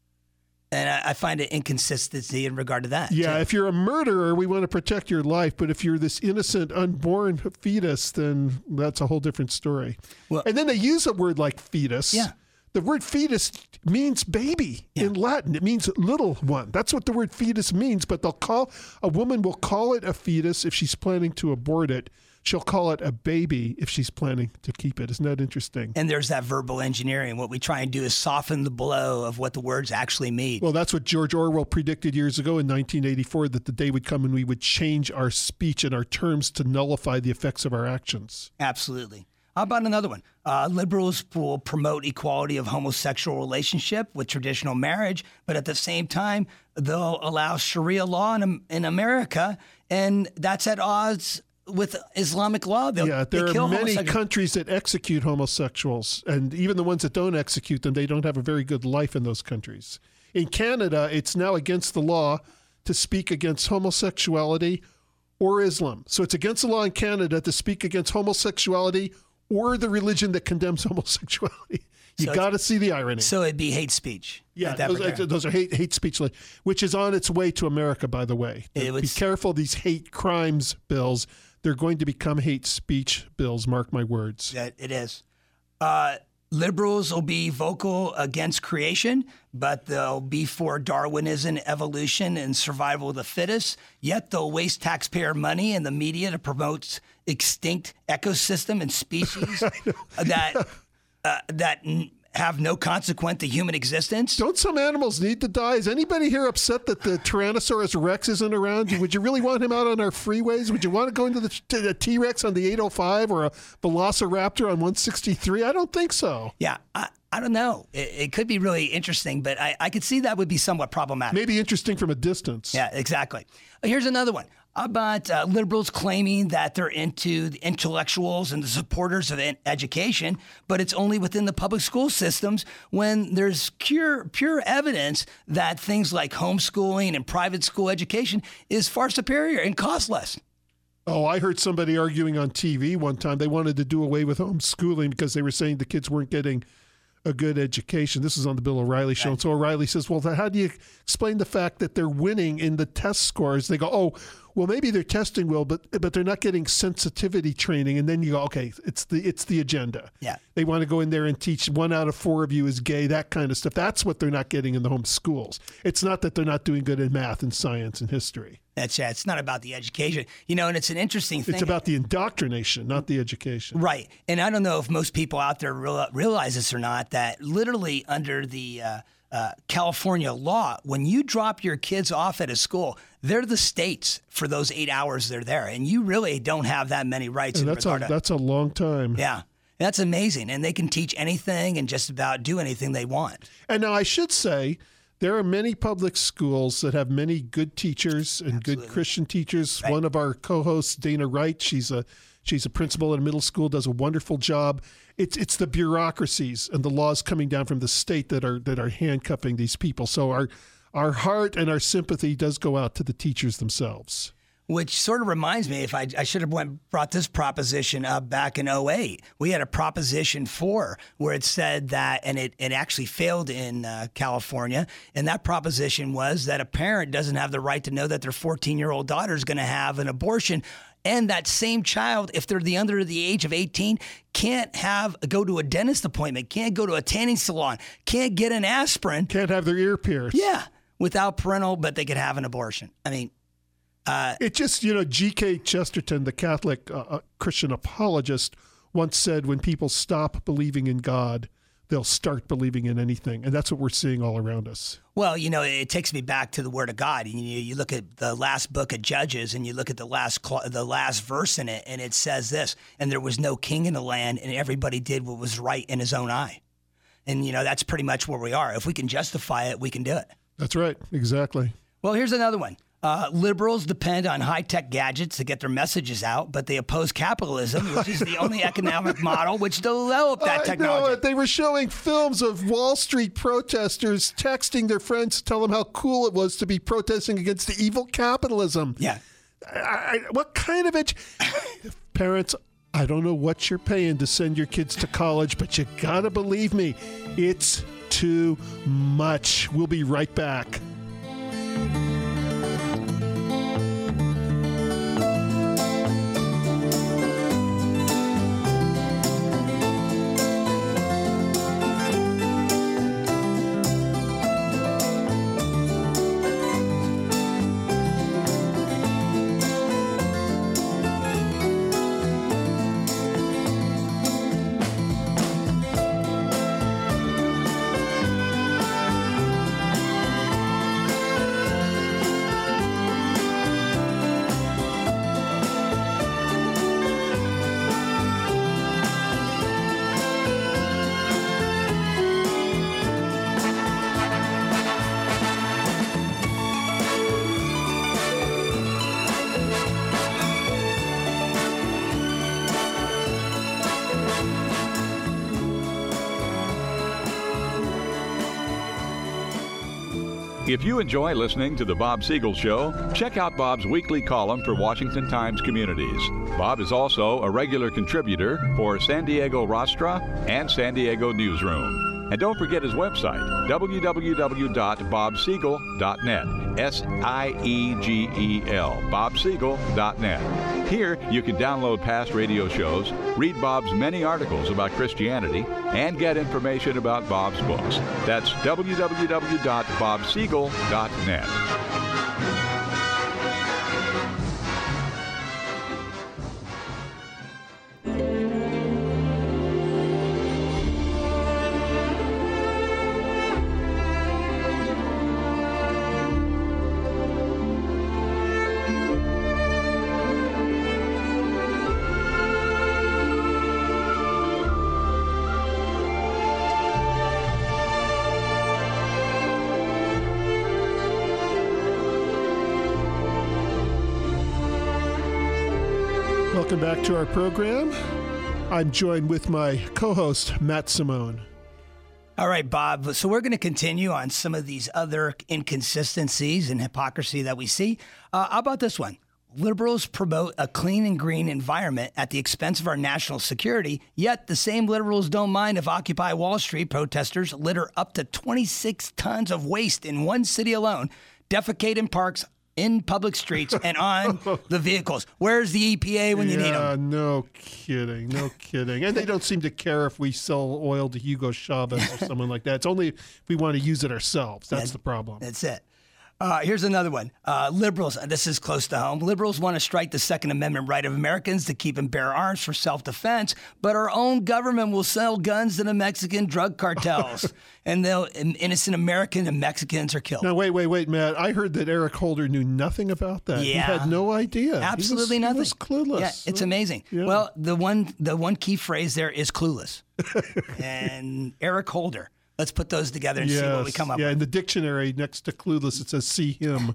E: And I, I find an inconsistency in regard to that.
D: Yeah,
E: too.
D: if you're a murderer, we want to protect your life. But if you're this innocent, unborn fetus, then that's a whole different story.
E: Well-
D: and then they use a word like fetus.
E: Yeah.
D: The word fetus means baby
E: Yeah.
D: in Latin. It means little one. That's what the word fetus means. But they'll call, a woman will call it a fetus if she's planning to abort it. She'll call it a baby if she's planning to keep it. Isn't that interesting?
E: And there's that verbal engineering. What we try and do is soften the blow of what the words actually mean.
D: Well, that's what George Orwell predicted years ago in nineteen eighty-four, that the day would come when we would change our speech and our terms to nullify the effects of our actions.
E: Absolutely. How about another one? Uh, liberals will promote equality of homosexual relationship with traditional marriage, but at the same time, they'll allow Sharia law in, in America, and that's at odds with Islamic law. They'll,
D: Yeah, there
E: they
D: are
E: kill
D: many
E: homosexuals.
D: countries that execute homosexuals, and even the ones that don't execute them, they don't have a very good life in those countries. In Canada, it's now against the law to speak against homosexuality or Islam. So it's against the law in Canada to speak against homosexuality or the religion that condemns homosexuality. You
E: So
D: got to see the irony.
E: So it'd be hate speech.
D: Yeah,
E: at that
D: those,
E: regard.
D: those are hate hate speech, li- which is on its way to America, by the way.
E: It would
D: Be
E: s-
D: careful, these hate crimes bills. They're going to become hate speech bills, mark my words.
E: That it is. Uh, liberals will be vocal against creation, but they'll be for Darwinism, evolution, and survival of the fittest. Yet they'll waste taxpayer money and the media to promote extinct ecosystem and species that uh, that n- have no consequence to human existence.
D: Don't some animals need to die? Is anybody here upset that the Tyrannosaurus Rex isn't around? Would you really want him out on our freeways? Would you want to go into the, to the T-Rex on the eight oh five or a Velociraptor on one sixty-three? I don't think so.
E: Yeah, I, I don't know. It, it could be really interesting, but I, I could see that would be somewhat problematic.
D: Maybe interesting from a distance.
E: Yeah, exactly. Here's another one about uh, liberals claiming that they're into the intellectuals and the supporters of ed- education, but it's only within the public school systems when there's pure, pure evidence that things like homeschooling and private school education is far superior and cost less.
D: Oh, I heard somebody arguing on T V one time. They wanted to do away with homeschooling because they were saying the kids weren't getting a good education. This is on the Bill O'Reilly show. And so O'Reilly says, well, how do you explain the fact that they're winning in the test scores? They go, oh, well, maybe they're testing well, but but they're not getting sensitivity training. And then you go, okay, it's the it's the agenda.
E: Yeah.
D: They want to go in there and teach one out of four of you is gay, that kind of stuff. That's what they're not getting in the home schools. It's not that they're not doing good in math and science and history.
E: That's yeah, it's not about the education, you know, and it's an interesting thing.
D: It's about the indoctrination, not the education.
E: Right. And I don't know if most people out there real, realize this or not, that literally under the uh, uh, California law, when you drop your kids off at a school, they're the states for those eight hours they're there. And you really don't have that many rights.
D: And
E: in
D: that's a,
E: regard to,
D: that's a long time.
E: yeah. That's amazing. And they can teach anything and just about do anything they want.
D: And now I should say, there are many public schools that have many good teachers and
E: Absolutely.
D: good Christian teachers.
E: Right.
D: One of our co-hosts, Dana Wright, she's a she's a principal at a middle school, does a wonderful job. It's it's the bureaucracies and the laws coming down from the state that are that are handcuffing these people. So our our heart and our sympathy does go out to the teachers themselves.
E: Which sort of reminds me, if I, I should have went, brought this proposition up back in oh eight. We had a Proposition four where it said that, and it, it actually failed in uh, California, and that proposition was that a parent doesn't have the right to know that their fourteen-year-old daughter is going to have an abortion, and that same child, if they're the under the age of eighteen, can't have go to a dentist appointment, can't go to a tanning salon, can't get an aspirin.
D: Can't have their ear pierced.
E: Yeah, without parental, but they could have an abortion. I mean,
D: It just, you know, G K Chesterton, the Catholic uh, uh, Christian apologist, once said, when people stop believing in God, they'll start believing in anything. And that's what we're seeing all around us.
E: Well, you know, it takes me back to the Word of God. You, you look at the last book of Judges, and you look at the last cl- the last verse in it, and it says this: "And there was no king in the land, and everybody did what was right in his own eye." And you know, that's pretty much where we are. If we can justify it, we can do it.
D: That's right. Exactly.
E: Well, here's another one. Uh, liberals depend on high-tech gadgets to get their messages out, but they oppose capitalism, which is the only economic model which developed that
D: I
E: technology.
D: know it. They were showing films of Wall Street protesters texting their friends to tell them how cool it was to be protesting against the evil capitalism.
E: Yeah.
D: I, I, what kind of it? Parents, I don't know what you're paying to send your kids to college, but you gotta believe me, it's too much. We'll be right back.
B: If you enjoy listening to The Bob Siegel Show, check out Bob's weekly column for Washington Times Communities. Bob is also a regular contributor for San Diego Rostra and San Diego Newsroom. And don't forget his website, w w w dot bob siegel dot net, S I E G E L, bob siegel dot net. Here, you can download past radio shows, read Bob's many articles about Christianity, and get information about Bob's books. That's w w w dot bob siegel dot net.
D: Welcome back to our program. I'm joined with my co-host, Matt Simone.
E: All right, Bob. So we're going to continue on some of these other inconsistencies and hypocrisy that we see. Uh, how about this one? Liberals promote a clean and green environment at the expense of our national security, yet the same liberals don't mind if Occupy Wall Street protesters litter up to twenty-six tons of waste in one city alone, defecate in parks, in public streets, and on the vehicles. Where's the E P A when you
D: yeah,
E: need them?
D: No kidding. No kidding. And they don't seem to care if we sell oil to Hugo Chavez or someone like that. It's only if we want to use it ourselves. That's
E: That-
D: the problem.
E: That's it. Uh, here's another one. Uh, liberals, and this is close to home. Liberals want to strike the Second Amendment right of Americans to keep and bear arms for self-defense, but our own government will sell guns to the Mexican drug cartels, and they'll and innocent Americans and Mexicans are killed.
D: Now, wait, wait, wait, Matt. I heard that Eric Holder knew nothing about that. He
E: Yeah.
D: had no idea.
E: Absolutely
D: he was,
E: nothing.
D: He was clueless.
E: Yeah, it's amazing.
D: Yeah.
E: Well, the one the one key phrase there is clueless, and Eric Holder. Let's put those together and
D: yes.
E: see what we come up
D: yeah,
E: with.
D: in the dictionary next to clueless, it says see him.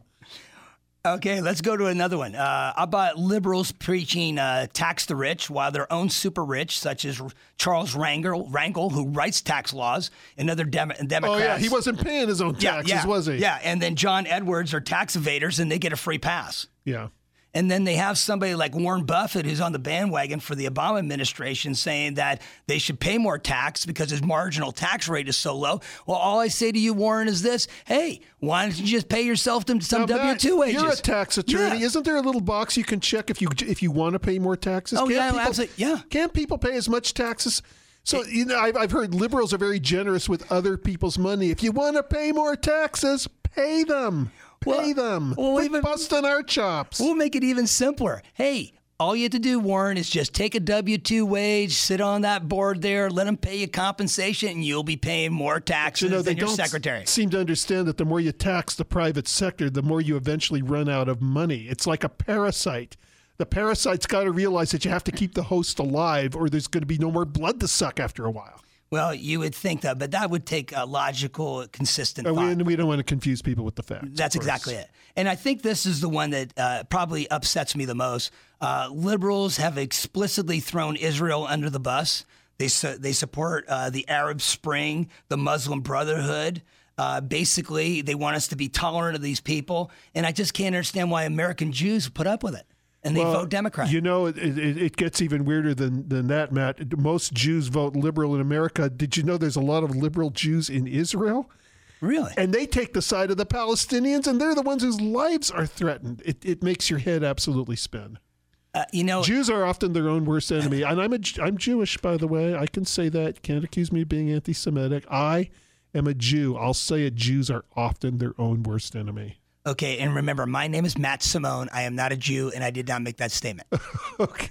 E: Okay, let's go to another one. Uh, how about liberals preaching uh, tax the rich while their own super rich, such as Charles Rangel, Rangel who writes tax laws, and other Dem- Democrats.
D: Oh, yeah. He wasn't paying his own
E: yeah,
D: taxes,
E: yeah,
D: was he?
E: Yeah, and then John Edwards are tax evaders, and they get a free pass.
D: Yeah.
E: And then they have somebody like Warren Buffett, who's on the bandwagon for the Obama administration, saying that they should pay more tax because his marginal tax rate is so low. Well, all I say to you, Warren, is this. Hey, why don't you just pay yourself some
D: Now,
E: W two
D: Matt,
E: wages?
D: You're a tax attorney.
E: Yeah.
D: Isn't there a little box you can check if you if you want to pay more taxes?
E: Oh,
D: Can't
E: yeah,
D: people,
E: absolutely. Yeah.
D: Can't people pay as much taxes? So, you know, I've, I've heard liberals are very generous with other people's money. If you want to pay more taxes, pay them. Pay
E: Well,
D: them.
E: well,
D: Quit
E: even-
D: busting our chops.
E: We'll make it even simpler. Hey, all you have to do, Warren, is just take a W two wage, sit on that board there, let them pay you compensation, and you'll be paying more taxes
D: you know, they
E: than your
D: don't
E: secretary.
D: s- seem to understand that the more you tax the private sector, the more you eventually run out of money. It's like a parasite. The parasite's got to realize that you have to keep the host alive or there's going to be no more blood to suck after a while.
E: Well, you would think that, but that would take a logical, consistent
D: And
E: thought.
D: we, we don't want to confuse people with the facts.
E: That's
D: of course.
E: exactly it. And I think this is the one that uh, probably upsets me the most. Uh, liberals have explicitly thrown Israel under the bus. They su- they support uh, the Arab Spring, the Muslim Brotherhood. Uh, basically, they want us to be tolerant of these people. And I just can't understand why American Jews put up with it. And they
D: Well,
E: vote Democrat.
D: You know, it, it, it gets even weirder than, than that, Matt. Most Jews vote liberal in America. Did you know there's a lot of liberal Jews in Israel?
E: Really?
D: And they take the side of the Palestinians, and they're the ones whose lives are threatened. It, it makes your head absolutely spin.
E: Uh, you know,
D: Jews are often their own worst enemy. And I'm, a, I'm Jewish, by the way. I can say that. You can't accuse me of being anti-Semitic. I am a Jew. I'll say it. Jews are often their own worst enemy.
E: okay, and remember, my name is Matt Simone. I am not a Jew, and I did not make that statement.
D: Okay.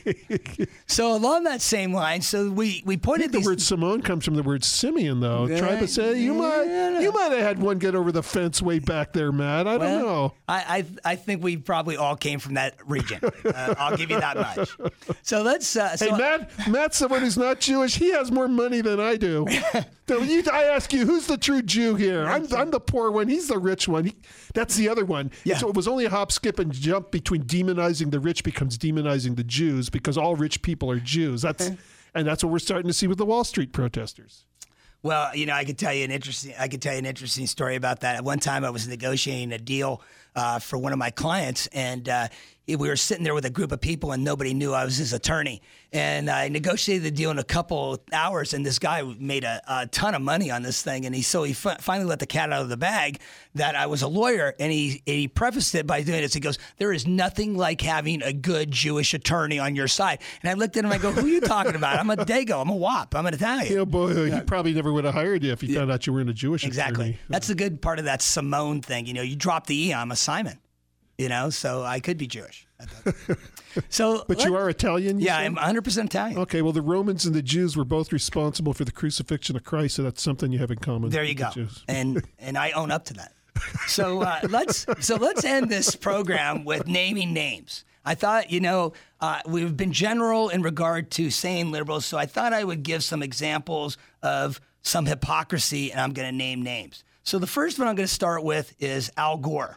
E: So along that same line, so we, we
D: I
E: pointed
D: think the
E: these...
D: word Simone comes from the word Simeon, though.
E: Yeah,
D: Try to say you might
E: yeah,
D: you might have had one get over the fence way back there, Matt. I don't
E: Well,
D: know.
E: I, I I think we probably all came from that region. Uh, I'll give you that much. So let's. Uh, so
D: Hey, Matt, Matt's someone who's not Jewish. He has more money than I do. So you, I ask you, who's the true Jew here? I'm, I'm the poor one. He's the rich one. He, that's the other one.
E: Yeah.
D: So it was only a hop, skip, and jump between demonizing the rich becomes demonizing the Jews because all rich people are Jews. That's and that's what we're starting to see with the Wall Street protesters.
E: Well, you know, I could tell you an interesting. I could tell you an interesting story about that. At one time, I was negotiating a deal uh, for one of my clients, and uh, we were sitting there with a group of people, and nobody knew I was his attorney. And I negotiated the deal in a couple hours, and this guy made a, a ton of money on this thing. And he so he f- finally let the cat out of the bag that I was a lawyer, and he he prefaced it by doing this. He goes, "There is nothing like having a good Jewish attorney on your side." And I looked at him, I go, "Who are you talking about? I'm a Dago. I'm a Wop. I'm an Italian."
D: Yeah, boy, he probably never would have hired you if he found out you weren't a Jewish
E: Exactly.
D: attorney.
E: That's the good part of that Simone thing. You know, you drop the E, I'm a Simon. You know, so I could be Jewish. So,
D: But you are Italian? You
E: Yeah,
D: said?
E: I'm one hundred percent Italian.
D: Okay, well, the Romans and the Jews were both responsible for the crucifixion of Christ, so that's something you have in common.
E: There you
D: with
E: go.
D: the Jews.
E: And and I own up to that. So uh, let's so let's end this program with naming names. I thought, you know, uh, we've been general in regard to saying liberals, so I thought I would give some examples of some hypocrisy, and I'm going to name names. So the first one I'm going to start with is Al Gore.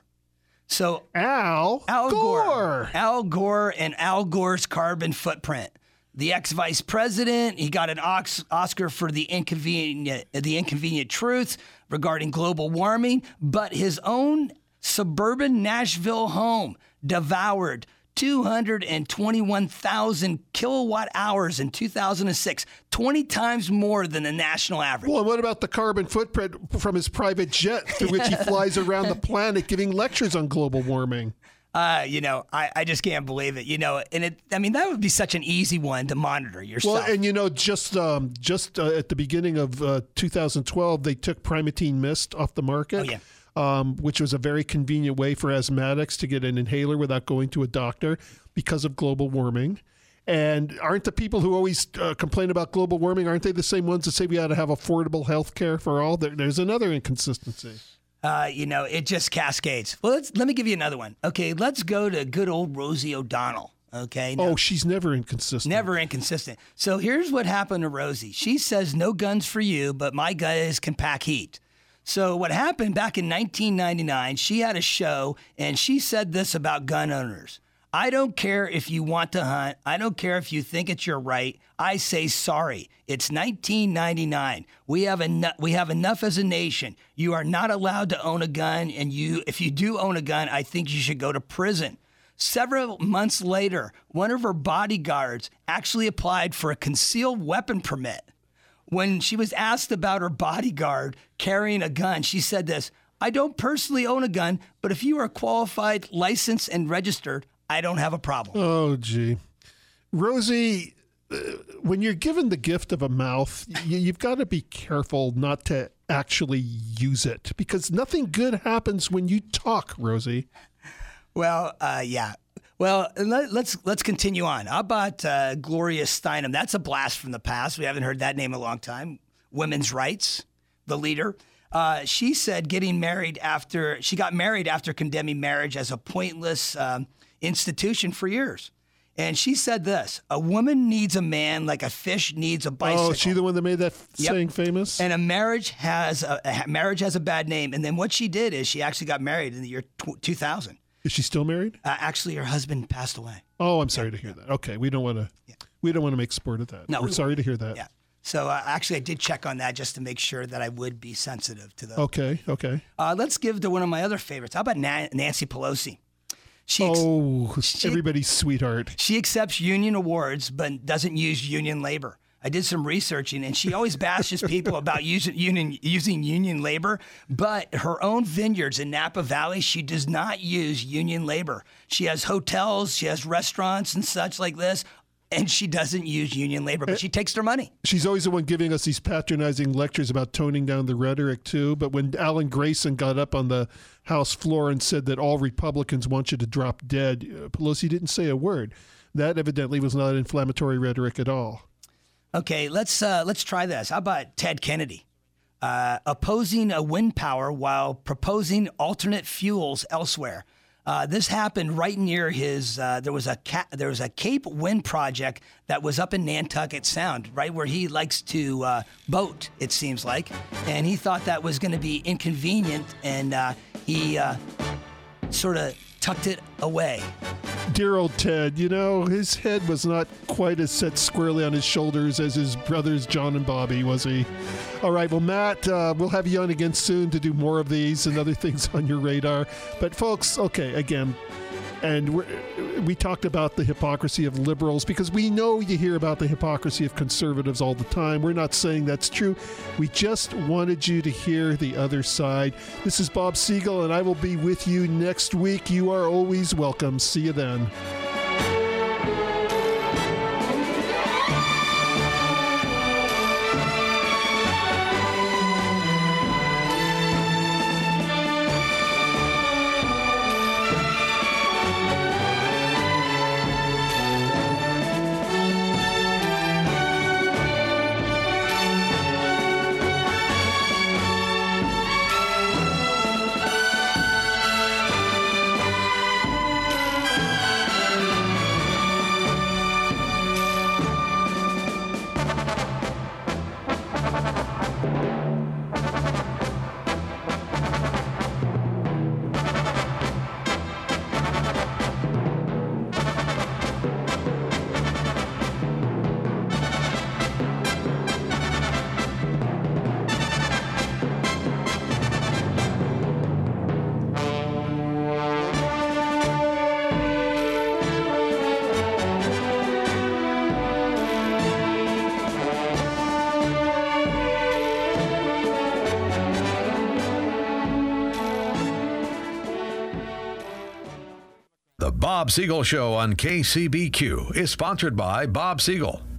E: So
D: Al,
E: Al
D: Gore.
E: Gore. Al Gore and Al Gore's carbon footprint. The ex-vice president, he got an Ox- Oscar for the inconvenient, the inconvenient truth regarding global warming, but his own suburban Nashville home devoured two hundred twenty-one thousand kilowatt hours in two thousand six, twenty times more than the national average.
D: Well, and what about the carbon footprint from his private jet through which he flies around the planet giving lectures on global warming?
E: Uh, you know, I, I just can't believe it. You know, and it, I mean, that would be such an easy one to monitor yourself.
D: Well, and you know, just um, just uh, at the beginning of uh, two thousand twelve, they took Primatene Mist off the market.
E: Oh, yeah.
D: Um, which was a very convenient way for asthmatics to get an inhaler without going to a doctor because of global warming. And aren't the people who always uh, complain about global warming, aren't they the same ones that say we ought to have affordable health care for all? There, there's another inconsistency.
E: Uh, you know, it just cascades. Well, let's, let me give you another one. Okay, let's go to good old Rosie O'Donnell. Okay. Now,
D: Oh, she's never inconsistent.
E: never inconsistent. So here's what happened to Rosie. She says, "No guns for you, but my guys can pack heat." So what happened back in nineteen ninety-nine, she had a show and she said this about gun owners. "I don't care if you want to hunt. I don't care if you think it's your right. I say sorry. It's nineteen ninety-nine. We have enough, we have enough as a nation. You are not allowed to own a gun, and you if you do own a gun, I think you should go to prison." Several months later, one of her bodyguards actually applied for a concealed weapon permit. When she was asked about her bodyguard carrying a gun, she said this: "I don't personally own a gun, but if you are qualified, licensed, and registered, I don't have a problem."
D: Oh, gee. Rosie, uh, when you're given the gift of a mouth, you, you've got to be careful not to actually use it because nothing good happens when you talk, Rosie.
E: Well, uh, yeah. Well, let, let's let's continue on. How about uh, Gloria Steinem? That's a blast from the past. We haven't heard that name in a long time. Women's rights, the leader. Uh, she said getting married after she got married after condemning marriage as a pointless um, institution for years. And she said this: "A woman needs a man like a fish needs a bicycle."
D: Oh, is she the one that made that
E: Yep.
D: saying famous?
E: And a marriage has a, a marriage has a bad name. And then what she did is she actually got married in the year tw- two thousand.
D: Is she still married?
E: Uh, actually, her husband passed away.
D: Oh, I'm sorry to hear that. Okay, we don't want to. We don't want to make sport of that.
E: No,
D: we're
E: we-
D: sorry to hear that.
E: Yeah. So uh, actually, I did check on that just to make sure that I would be sensitive to those.
D: Okay, okay.
E: Uh, let's give to one of my other favorites. How about Na- Nancy Pelosi? She ex-
D: Oh,
E: she-
D: everybody's sweetheart.
E: she accepts union awards but doesn't use union labor. I did some researching, and she always bashes people about using union, using union labor, but her own vineyards in Napa Valley, she does not use union labor. She has hotels, she has restaurants and such like this, and she doesn't use union labor, but she takes their money.
D: She's always the one giving us these patronizing lectures about toning down the rhetoric, too. But when Alan Grayson got up on the House floor and said that all Republicans want you to drop dead, uh, Pelosi didn't say a word. That evidently was not inflammatory rhetoric at all.
E: Okay, let's uh, let's try this. How about Ted Kennedy? Uh, opposing a wind power while proposing alternate fuels elsewhere. Uh, this happened right near his. Uh, there was a ca- there was a Cape Wind project that was up in Nantucket Sound, right where he likes to uh, boat. It seems like, and he thought that was going to be inconvenient, and uh, he uh, sort of tucked it away.
D: Dear old Ted, you know, his head was not quite as set squarely on his shoulders as his brothers John and Bobby, was he? All right, well, Matt, uh, we'll have you on again soon to do more of these and other things on your radar. But folks, okay, again, and we're, we talked about the hypocrisy of liberals because we know you hear about the hypocrisy of conservatives all the time. We're not saying that's true. We just wanted you to hear the other side. This is Bob Siegel, and I will be with you next week. You are always welcome. See you then.
A: The Bob Siegel Show on K C B Q is sponsored by Bob Siegel.